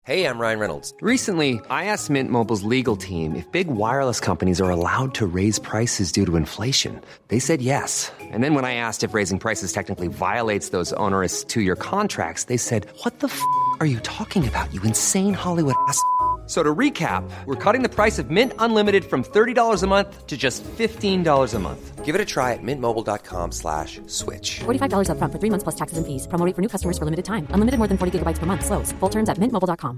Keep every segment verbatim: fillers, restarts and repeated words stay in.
Hey, I'm Ryan Reynolds. Recently, I asked Mint Mobile's legal team if big wireless companies are allowed to raise prices due to inflation. They said yes. And then when I asked if raising prices technically violates those onerous two-year contracts, they said, "What the f*** are you talking about, you insane Hollywood ass?" So to recap, we're cutting the price of Mint Unlimited from thirty dollars a month to just fifteen dollars a month. Give it a try at mintmobile.com slash switch. forty-five dollars up front for three months plus taxes and fees. Promo rate for new customers for limited time. Unlimited more than forty gigabytes per month. Slows full terms at mint mobile dot com.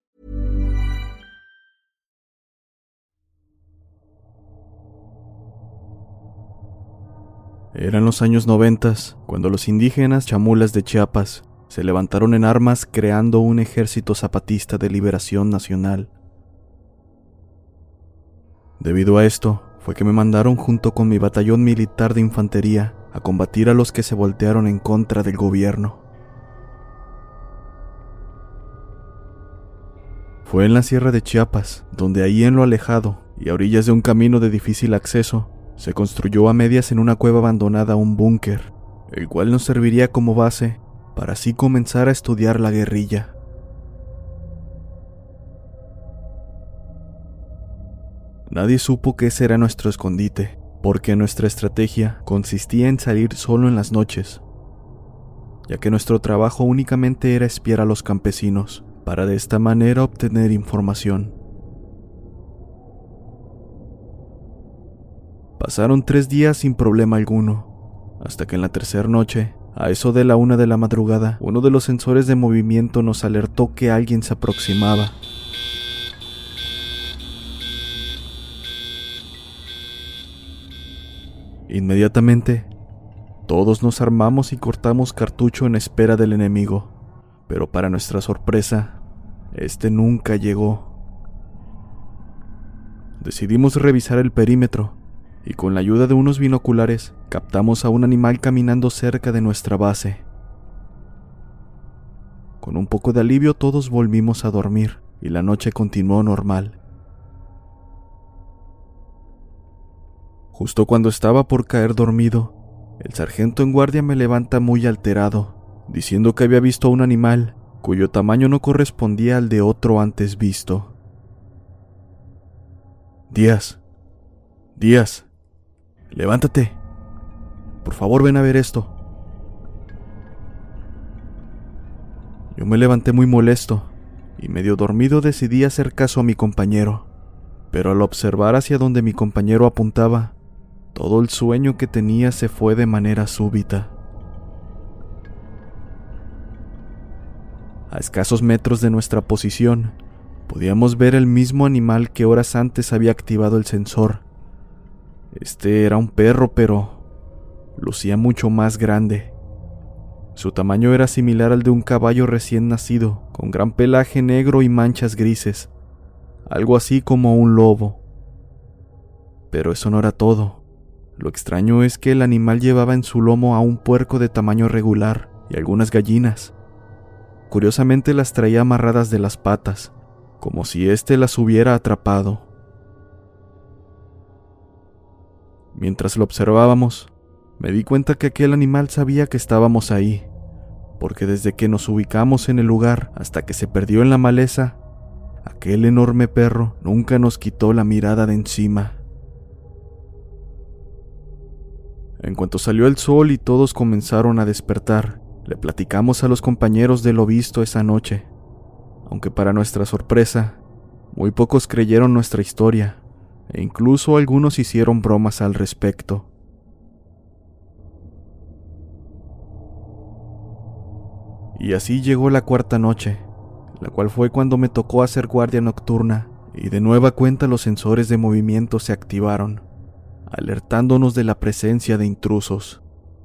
Eran los años noventas, cuando los indígenas chamulas de Chiapas se levantaron en armas creando un ejército zapatista de liberación nacional. Debido a esto, fue que me mandaron junto con mi batallón militar de infantería a combatir a los que se voltearon en contra del gobierno. Fue en la sierra de Chiapas, donde ahí en lo alejado y a orillas de un camino de difícil acceso, se construyó a medias en una cueva abandonada un búnker, el cual nos serviría como base para así comenzar a estudiar la guerrilla. Nadie supo que ese era nuestro escondite, porque nuestra estrategia consistía en salir solo en las noches, ya que nuestro trabajo únicamente era espiar a los campesinos, para de esta manera obtener información. Pasaron tres días sin problema alguno, hasta que en la tercera noche, a eso de la una de la madrugada, uno de los sensores de movimiento nos alertó que alguien se aproximaba. Inmediatamente, todos nos armamos y cortamos cartucho en espera del enemigo, pero para nuestra sorpresa, este nunca llegó. Decidimos revisar el perímetro, y con la ayuda de unos binoculares, captamos a un animal caminando cerca de nuestra base. Con un poco de alivio todos volvimos a dormir, y la noche continuó normal. Justo cuando estaba por caer dormido, el sargento en guardia me levanta muy alterado, diciendo que había visto a un animal cuyo tamaño no correspondía al de otro antes visto. Díaz, Díaz, levántate. Por favor, ven a ver esto. Yo me levanté muy molesto y medio dormido decidí hacer caso a mi compañero, pero al observar hacia donde mi compañero apuntaba, todo el sueño que tenía se fue de manera súbita. A escasos metros de nuestra posición, podíamos ver el mismo animal que horas antes había activado el sensor. Este era un perro, pero lucía mucho más grande. Su tamaño era similar al de un caballo recién nacido, con gran pelaje negro y manchas grises, algo así como un lobo. Pero eso no era todo. Lo extraño es que el animal llevaba en su lomo a un puerco de tamaño regular y algunas gallinas. Curiosamente las traía amarradas de las patas, como si éste las hubiera atrapado. Mientras lo observábamos, me di cuenta que aquel animal sabía que estábamos ahí, porque desde que nos ubicamos en el lugar hasta que se perdió en la maleza, aquel enorme perro nunca nos quitó la mirada de encima. En cuanto salió el sol y todos comenzaron a despertar, le platicamos a los compañeros de lo visto esa noche, aunque para nuestra sorpresa, muy pocos creyeron nuestra historia, e incluso algunos hicieron bromas al respecto. Y así llegó la cuarta noche, la cual fue cuando me tocó hacer guardia nocturna, y de nueva cuenta los sensores de movimiento se activaron, alertándonos de la presencia de intrusos.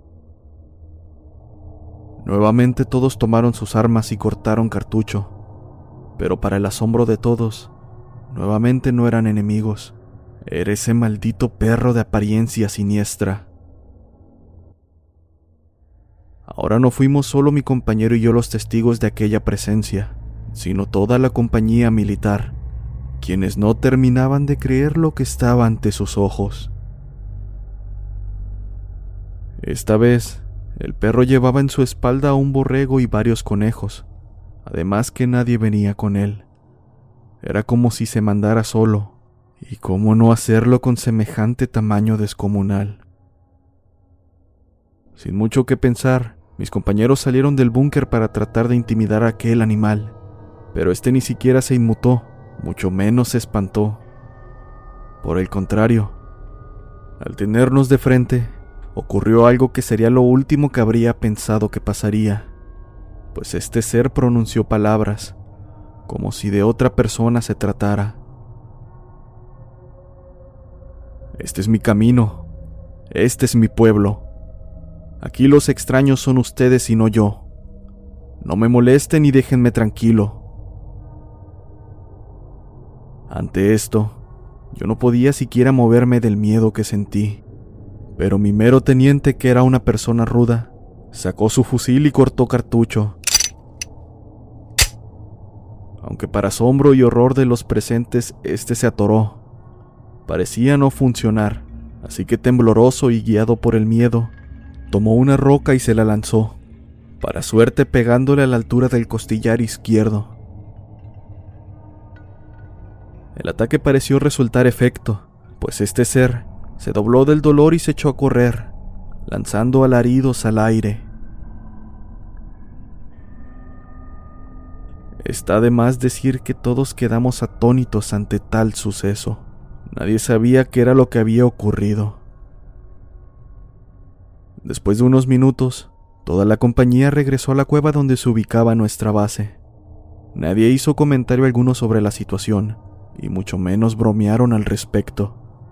Nuevamente todos tomaron sus armas y cortaron cartucho, pero para el asombro de todos, nuevamente no eran enemigos, era ese maldito perro de apariencia siniestra. Ahora no fuimos solo mi compañero y yo los testigos de aquella presencia, sino toda la compañía militar, quienes no terminaban de creer lo que estaba ante sus ojos. Esta vez, el perro llevaba en su espalda a un borrego y varios conejos, además que nadie venía con él. Era como si se mandara solo, y cómo no hacerlo con semejante tamaño descomunal. Sin mucho que pensar, mis compañeros salieron del búnker para tratar de intimidar a aquel animal, pero este ni siquiera se inmutó, mucho menos se espantó. Por el contrario, al tenernos de frente, ocurrió algo que sería lo último que habría pensado que pasaría, pues este ser pronunció palabras, como si de otra persona se tratara. Este es mi camino, este es mi pueblo. Aquí los extraños son ustedes y no yo. No me molesten y déjenme tranquilo. Ante esto, yo no podía siquiera moverme del miedo que sentí, pero mi mero teniente, que era una persona ruda, sacó su fusil y cortó cartucho. Aunque para asombro y horror de los presentes, este se atoró. Parecía no funcionar, así que tembloroso y guiado por el miedo, tomó una roca y se la lanzó, para suerte pegándole a la altura del costillar izquierdo. El ataque pareció resultar efecto, pues este ser se dobló del dolor y se echó a correr, lanzando alaridos al aire. Está de más decir que todos quedamos atónitos ante tal suceso. Nadie sabía qué era lo que había ocurrido. Después de unos minutos, toda la compañía regresó a la cueva donde se ubicaba nuestra base. Nadie hizo comentario alguno sobre la situación, y mucho menos bromearon al respecto.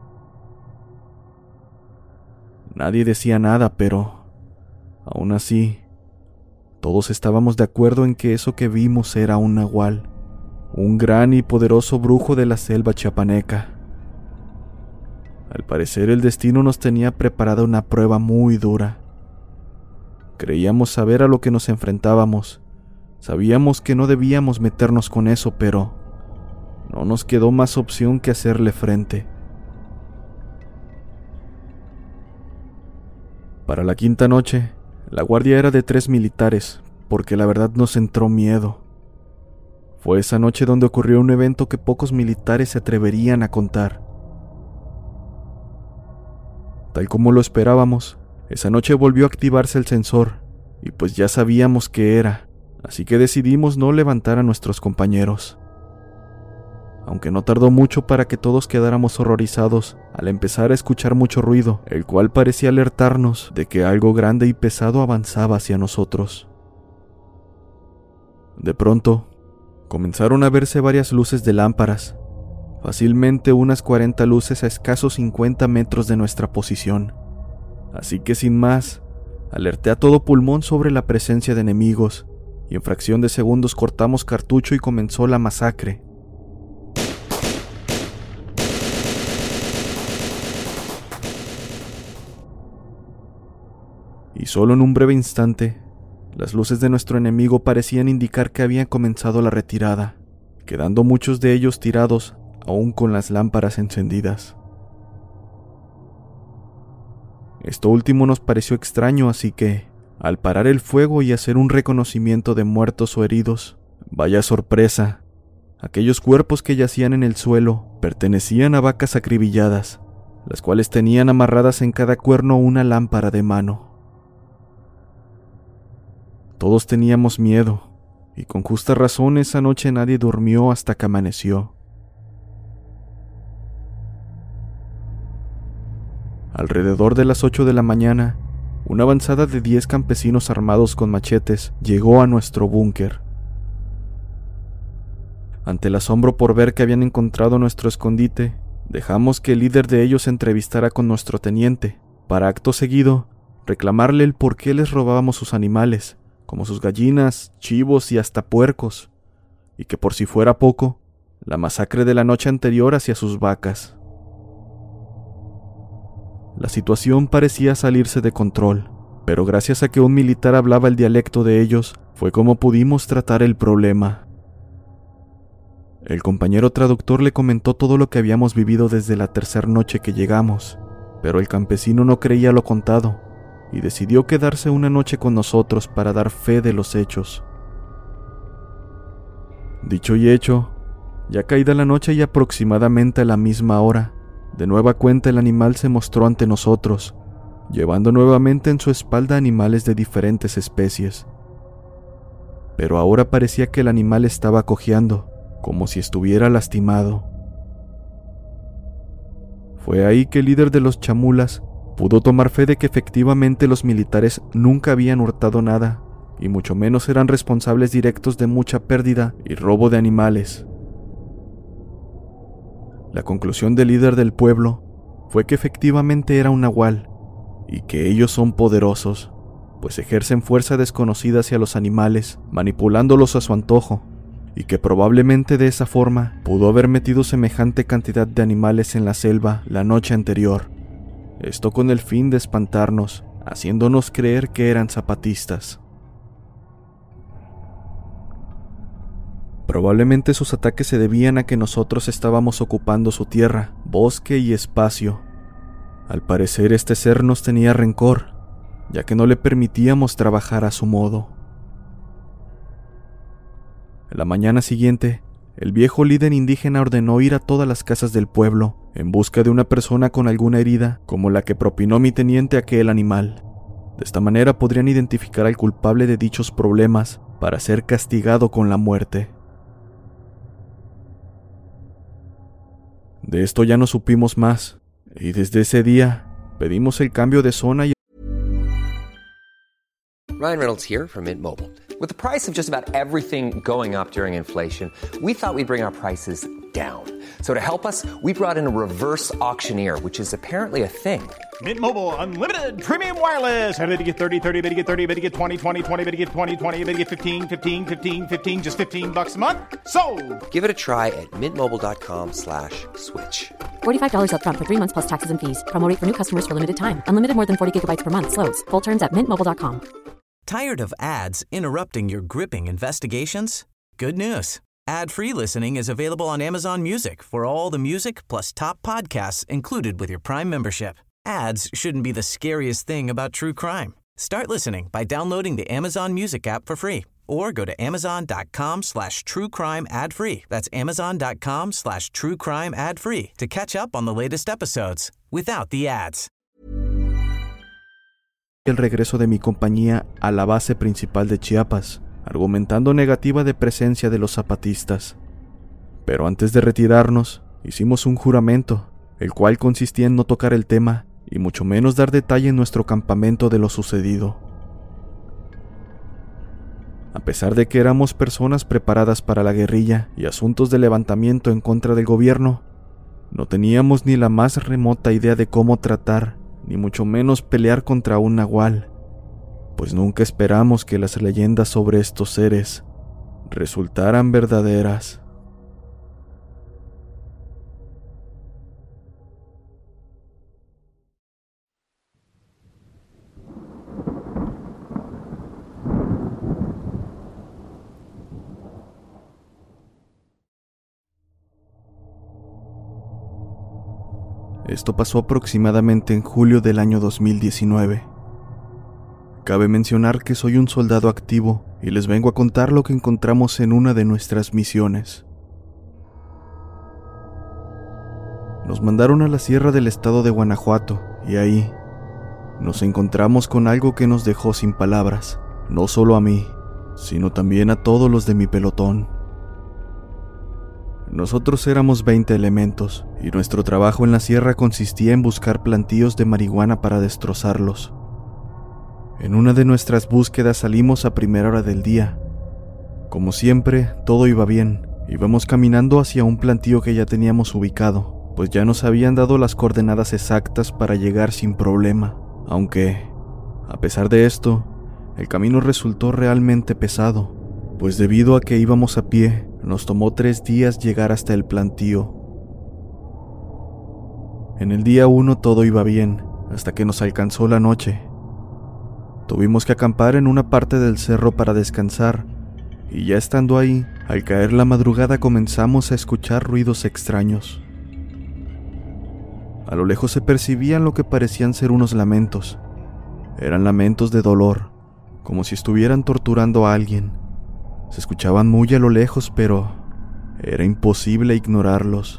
Nadie decía nada, pero, aún así, todos estábamos de acuerdo en que eso que vimos era un nahual, un gran y poderoso brujo de la selva chiapaneca. Al parecer el destino nos tenía preparada una prueba muy dura. Creíamos saber a lo que nos enfrentábamos, sabíamos que no debíamos meternos con eso, pero no nos quedó más opción que hacerle frente. Para la quinta noche, la guardia era de tres militares, porque la verdad nos entró miedo. Fue esa noche donde ocurrió un evento que pocos militares se atreverían a contar. Tal como lo esperábamos, esa noche volvió a activarse el sensor, y pues ya sabíamos qué era, así que decidimos no levantar a nuestros compañeros. Aunque no tardó mucho para que todos quedáramos horrorizados al empezar a escuchar mucho ruido, el cual parecía alertarnos de que algo grande y pesado avanzaba hacia nosotros. De pronto, comenzaron a verse varias luces de lámparas, fácilmente unas cuarenta luces a escasos cincuenta metros de nuestra posición. Así que sin más, alerté a todo pulmón sobre la presencia de enemigos, y en fracción de segundos cortamos cartucho y comenzó la masacre. Y solo en un breve instante, las luces de nuestro enemigo parecían indicar que habían comenzado la retirada, quedando muchos de ellos tirados, aún con las lámparas encendidas. Esto último nos pareció extraño, así que, al parar el fuego y hacer un reconocimiento de muertos o heridos, vaya sorpresa, aquellos cuerpos que yacían en el suelo pertenecían a vacas acribilladas, las cuales tenían amarradas en cada cuerno una lámpara de mano. Todos teníamos miedo, y con justa razón esa noche nadie durmió hasta que amaneció. Alrededor de las ocho de la mañana, una avanzada de diez campesinos armados con machetes llegó a nuestro búnker. Ante el asombro por ver que habían encontrado nuestro escondite, dejamos que el líder de ellos se entrevistara con nuestro teniente, para acto seguido reclamarle el por qué les robábamos sus animales, como sus gallinas, chivos y hasta puercos, y que por si fuera poco, la masacre de la noche anterior hacia sus vacas. La situación parecía salirse de control, pero gracias a que un militar hablaba el dialecto de ellos, fue como pudimos tratar el problema. El compañero traductor le comentó todo lo que habíamos vivido desde la tercera noche que llegamos, pero el campesino no creía lo contado, y decidió quedarse una noche con nosotros para dar fe de los hechos. Dicho y hecho, ya caída la noche y aproximadamente a la misma hora, de nueva cuenta el animal se mostró ante nosotros, llevando nuevamente en su espalda animales de diferentes especies. Pero ahora parecía que el animal estaba cojeando, como si estuviera lastimado. Fue ahí que el líder de los chamulas pudo tomar fe de que efectivamente los militares nunca habían hurtado nada, y mucho menos eran responsables directos de mucha pérdida y robo de animales. La conclusión del líder del pueblo fue que efectivamente era un nahual, y que ellos son poderosos, pues ejercen fuerza desconocida hacia los animales, manipulándolos a su antojo, y que probablemente de esa forma pudo haber metido semejante cantidad de animales en la selva la noche anterior, esto con el fin de espantarnos, haciéndonos creer que eran zapatistas. Probablemente sus ataques se debían a que nosotros estábamos ocupando su tierra, bosque y espacio. Al parecer este ser nos tenía rencor, ya que no le permitíamos trabajar a su modo. La mañana siguiente, el viejo líder indígena ordenó ir a todas las casas del pueblo en busca de una persona con alguna herida como la que propinó mi teniente a aquel animal. De esta manera podrían identificar al culpable de dichos problemas para ser castigado con la muerte. De esto ya no supimos más, y desde ese día pedimos el cambio de zona y... Ryan Reynolds here from Mint Mobile. With the price of just about everything going up during inflation, we thought we'd bring our prices down. So to help us, we brought in a reverse auctioneer, which is apparently a thing. Mint Mobile Unlimited Premium Wireless. How to get thirty, thirty, how to get thirty, how to get twenty, twenty, twenty, how to get twenty, twenty, how to get fifteen, fifteen, fifteen, fifteen, just fifteen bucks a month? Sold! Give it a try at mintmobile.com slash switch. forty-five dollars up front for three months plus taxes and fees. Promo rate for new customers for limited time. Unlimited more than forty gigabytes per month. Slows full terms at mint mobile dot com. Tired of ads interrupting your gripping investigations? Good news. Ad-free listening is available on Amazon Music for all the music plus top podcasts included with your Prime membership. Ads shouldn't be the scariest thing about true crime. Start listening by downloading the Amazon Music app for free or go to amazon.com slash true crime ad free. That's amazon.com slash true crime ad free to catch up on the latest episodes without the ads. El regreso de mi compañía a la base principal de Chiapas, argumentando negativa de presencia de los zapatistas. Pero antes de retirarnos, hicimos un juramento, el cual consistía en no tocar el tema y mucho menos dar detalle en nuestro campamento de lo sucedido. A pesar de que éramos personas preparadas para la guerrilla y asuntos de levantamiento en contra del gobierno, no teníamos ni la más remota idea de cómo tratar, ni mucho menos pelear contra un nahual, pues nunca esperamos que las leyendas sobre estos seres resultaran verdaderas. Esto pasó aproximadamente en julio del año dos mil diecinueve. Cabe mencionar que soy un soldado activo y les vengo a contar lo que encontramos en una de nuestras misiones. Nos mandaron a la sierra del estado de Guanajuato y ahí nos encontramos con algo que nos dejó sin palabras, no solo a mí, sino también a todos los de mi pelotón. Nosotros éramos veinte elementos, y nuestro trabajo en la sierra consistía en buscar plantíos de marihuana para destrozarlos. En una de nuestras búsquedas salimos a primera hora del día. Como siempre, todo iba bien, íbamos caminando hacia un plantío que ya teníamos ubicado, pues ya nos habían dado las coordenadas exactas para llegar sin problema, aunque, a pesar de esto, el camino resultó realmente pesado, pues debido a que íbamos a pie, nos tomó tres días llegar hasta el plantío. En el día uno todo iba bien, hasta que nos alcanzó la noche. Tuvimos que acampar en una parte del cerro para descansar, y ya estando ahí, al caer la madrugada comenzamos a escuchar ruidos extraños. A lo lejos se percibían lo que parecían ser unos lamentos. Eran lamentos de dolor, como si estuvieran torturando a alguien. Se escuchaban muy a lo lejos, pero era imposible ignorarlos.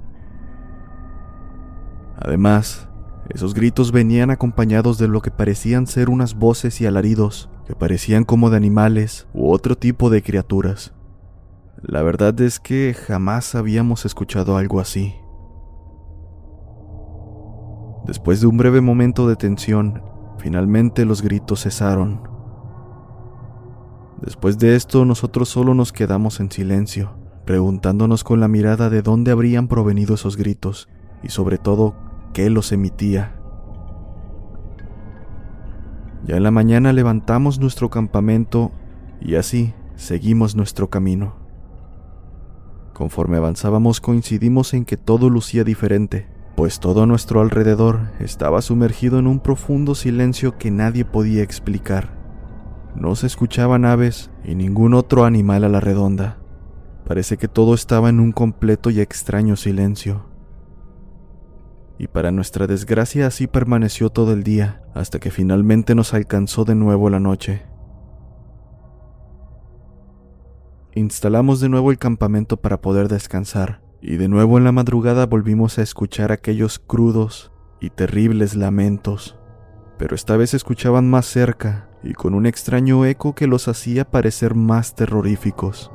Además, esos gritos venían acompañados de lo que parecían ser unas voces y alaridos que parecían como de animales u otro tipo de criaturas. La verdad es que jamás habíamos escuchado algo así. Después de un breve momento de tensión, finalmente los gritos cesaron. Después de esto, nosotros solo nos quedamos en silencio, preguntándonos con la mirada de dónde habrían provenido esos gritos y sobre todo, qué los emitía. Ya en la mañana levantamos nuestro campamento y así seguimos nuestro camino. Conforme avanzábamos coincidimos en que todo lucía diferente, pues todo a nuestro alrededor estaba sumergido en un profundo silencio que nadie podía explicar. No se escuchaban aves y ningún otro animal a la redonda. Parece que todo estaba en un completo y extraño silencio. Y para nuestra desgracia así permaneció todo el día, hasta que finalmente nos alcanzó de nuevo la noche. Instalamos de nuevo el campamento para poder descansar, y de nuevo en la madrugada volvimos a escuchar aquellos crudos y terribles lamentos, pero esta vez se escuchaban más cerca y con un extraño eco que los hacía parecer más terroríficos.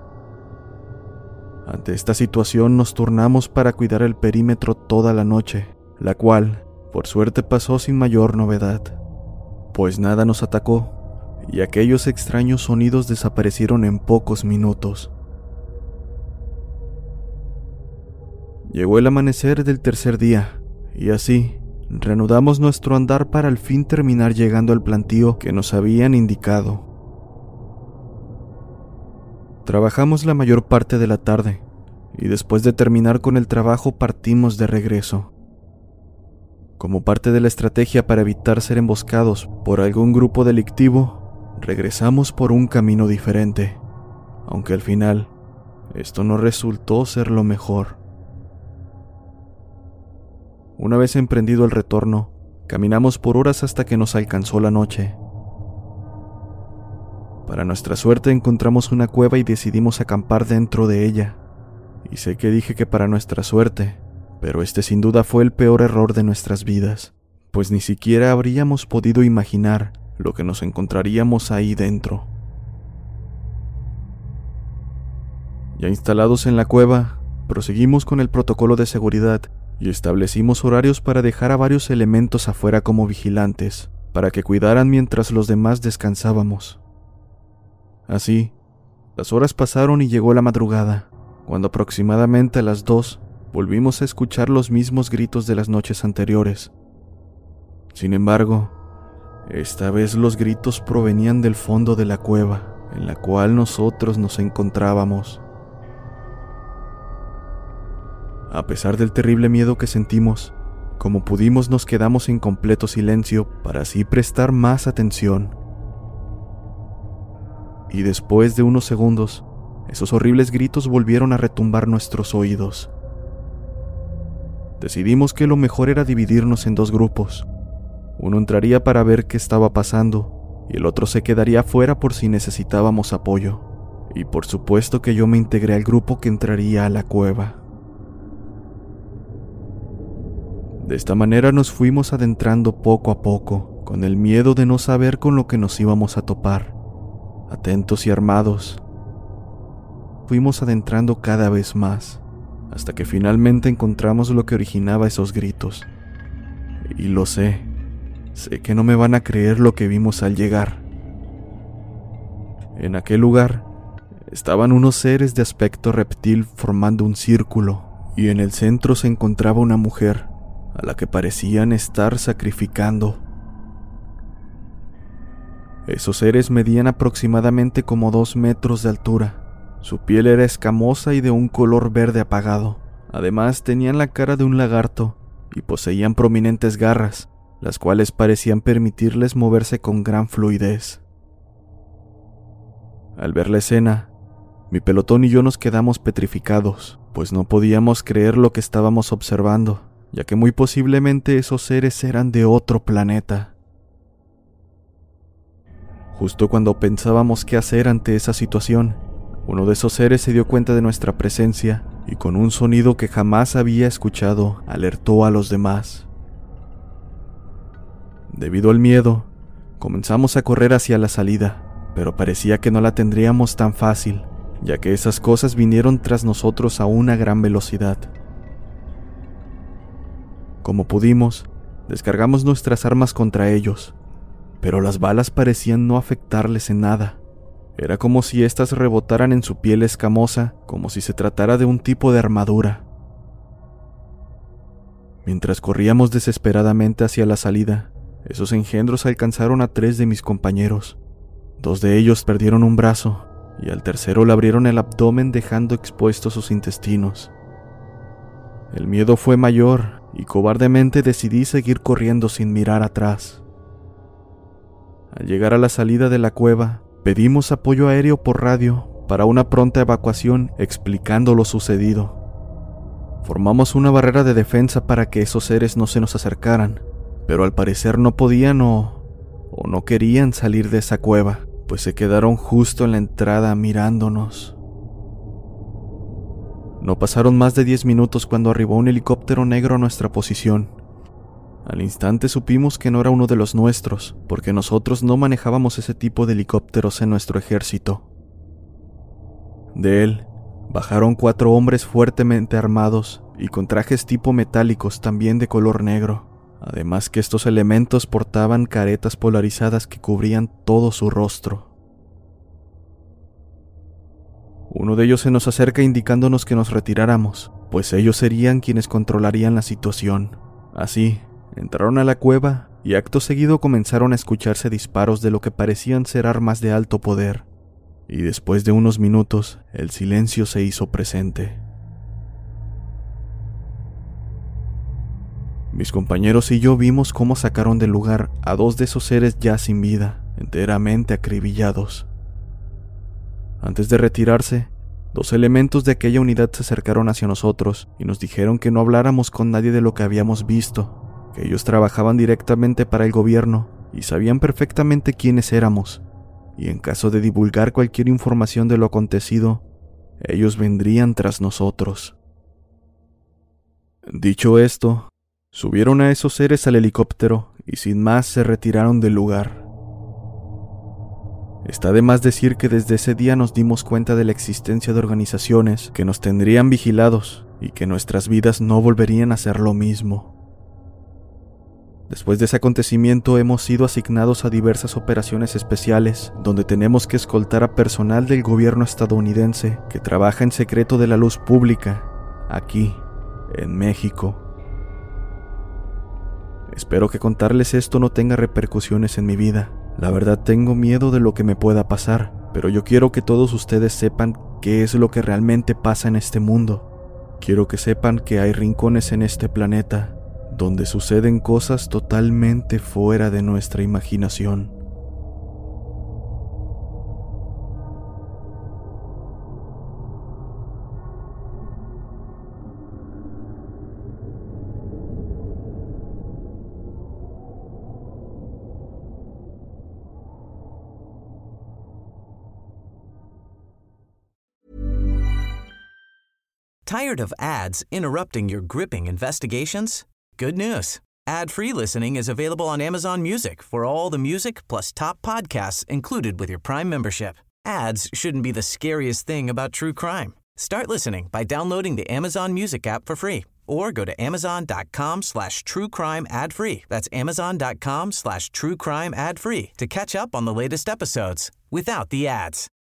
Ante esta situación nos turnamos para cuidar el perímetro toda la noche, la cual, por suerte, pasó sin mayor novedad, pues nada nos atacó y aquellos extraños sonidos desaparecieron en pocos minutos. Llegó el amanecer del tercer día, y así, reanudamos nuestro andar para al fin terminar llegando al plantío que nos habían indicado. Trabajamos la mayor parte de la tarde, y después de terminar con el trabajo partimos de regreso. Como parte de la estrategia para evitar ser emboscados por algún grupo delictivo, regresamos por un camino diferente, aunque al final, esto no resultó ser lo mejor. Una vez emprendido el retorno, caminamos por horas hasta que nos alcanzó la noche. Para nuestra suerte encontramos una cueva y decidimos acampar dentro de ella. Y sé que dije que para nuestra suerte, pero este sin duda fue el peor error de nuestras vidas, pues ni siquiera habríamos podido imaginar lo que nos encontraríamos ahí dentro. Ya instalados en la cueva, proseguimos con el protocolo de seguridad y establecimos horarios para dejar a varios elementos afuera como vigilantes, para que cuidaran mientras los demás descansábamos. Así, las horas pasaron y llegó la madrugada, cuando aproximadamente a las dos volvimos a escuchar los mismos gritos de las noches anteriores. Sin embargo, esta vez los gritos provenían del fondo de la cueva, en la cual nosotros nos encontrábamos. A pesar del terrible miedo que sentimos, como pudimos nos quedamos en completo silencio para así prestar más atención. Y después de unos segundos, esos horribles gritos volvieron a retumbar nuestros oídos. Decidimos que lo mejor era dividirnos en dos grupos. Uno entraría para ver qué estaba pasando, y el otro se quedaría afuera por si necesitábamos apoyo. Y por supuesto que yo me integré al grupo que entraría a la cueva. De esta manera nos fuimos adentrando poco a poco, con el miedo de no saber con lo que nos íbamos a topar. Atentos y armados, fuimos adentrando cada vez más, hasta que finalmente encontramos lo que originaba esos gritos. Y lo sé, sé que no me van a creer lo que vimos al llegar. En aquel lugar estaban unos seres de aspecto reptil formando un círculo, y en el centro se encontraba una mujer, a la que parecían estar sacrificando. Esos seres medían aproximadamente como dos metros de altura. Su piel era escamosa y de un color verde apagado. Además, tenían la cara de un lagarto y poseían prominentes garras, las cuales parecían permitirles moverse con gran fluidez. Al ver la escena, mi pelotón y yo nos quedamos petrificados, pues no podíamos creer lo que estábamos observando, ya que muy posiblemente esos seres eran de otro planeta. Justo cuando pensábamos qué hacer ante esa situación, uno de esos seres se dio cuenta de nuestra presencia y con un sonido que jamás había escuchado, alertó a los demás. Debido al miedo, comenzamos a correr hacia la salida, pero parecía que no la tendríamos tan fácil, ya que esas cosas vinieron tras nosotros a una gran velocidad. Como pudimos, descargamos nuestras armas contra ellos, pero las balas parecían no afectarles en nada. Era como si éstas rebotaran en su piel escamosa, como si se tratara de un tipo de armadura. Mientras corríamos desesperadamente hacia la salida, esos engendros alcanzaron a tres de mis compañeros. Dos de ellos perdieron un brazo, y al tercero le abrieron el abdomen dejando expuestos sus intestinos. El miedo fue mayor, y cobardemente decidí seguir corriendo sin mirar atrás. Al llegar a la salida de la cueva, pedimos apoyo aéreo por radio para una pronta evacuación explicando lo sucedido. Formamos una barrera de defensa para que esos seres no se nos acercaran, pero al parecer no podían o, o no querían salir de esa cueva, pues se quedaron justo en la entrada mirándonos. No pasaron más de diez minutos cuando arribó un helicóptero negro a nuestra posición. Al instante supimos que no era uno de los nuestros, porque nosotros no manejábamos ese tipo de helicópteros en nuestro ejército. De él, bajaron cuatro hombres fuertemente armados y con trajes tipo metálicos también de color negro, además que estos elementos portaban caretas polarizadas que cubrían todo su rostro. Uno de ellos se nos acerca indicándonos que nos retiráramos, pues ellos serían quienes controlarían la situación. Así, entraron a la cueva y acto seguido comenzaron a escucharse disparos de lo que parecían ser armas de alto poder. Y después de unos minutos, el silencio se hizo presente. Mis compañeros y yo vimos cómo sacaron del lugar a dos de esos seres ya sin vida, enteramente acribillados. Antes de retirarse, dos elementos de aquella unidad se acercaron hacia nosotros y nos dijeron que no habláramos con nadie de lo que habíamos visto, que ellos trabajaban directamente para el gobierno y sabían perfectamente quiénes éramos, y en caso de divulgar cualquier información de lo acontecido, ellos vendrían tras nosotros. Dicho esto, subieron a esos seres al helicóptero y sin más se retiraron del lugar. Está de más decir que desde ese día nos dimos cuenta de la existencia de organizaciones que nos tendrían vigilados y que nuestras vidas no volverían a ser lo mismo. Después de ese acontecimiento hemos sido asignados a diversas operaciones especiales donde tenemos que escoltar a personal del gobierno estadounidense que trabaja en secreto de la luz pública, aquí, en México. Espero que contarles esto no tenga repercusiones en mi vida. La verdad tengo miedo de lo que me pueda pasar, pero yo quiero que todos ustedes sepan qué es lo que realmente pasa en este mundo. Quiero que sepan que hay rincones en este planeta donde suceden cosas totalmente fuera de nuestra imaginación. Tired of ads interrupting your gripping investigations? Good news. Ad-free listening is available on Amazon Music for all the music plus top podcasts included with your Prime membership. Ads shouldn't be the scariest thing about true crime. Start listening by downloading the Amazon Music app for free or go to amazon.com slash true crime ad free. That's amazon.com slash true crime ad free to catch up on the latest episodes without the ads.